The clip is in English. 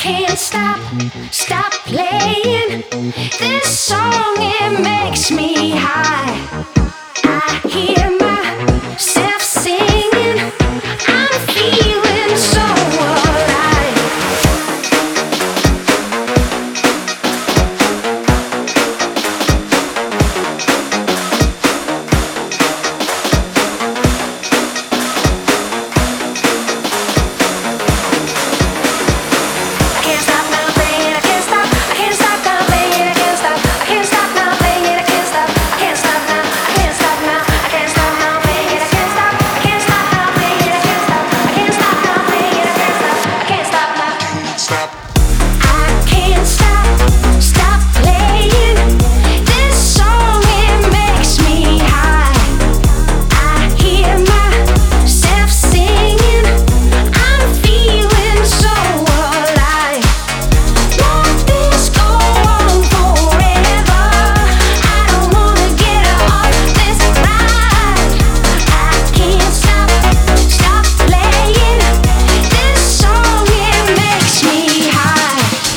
can't stop playing this song. It makes me high. I hear myself singing. I'm feeling so alive. I can't stop now playing. I can't stop. I can't stop now playing. I can't stop. I can't stop now playing. I can't stop. I can't stop now. I can't stop now. I can't stop now playing. I can't stop. I can't stop now playing. I can't stop. I can't stop now playing. I can't stop. I can't stop now. Stop.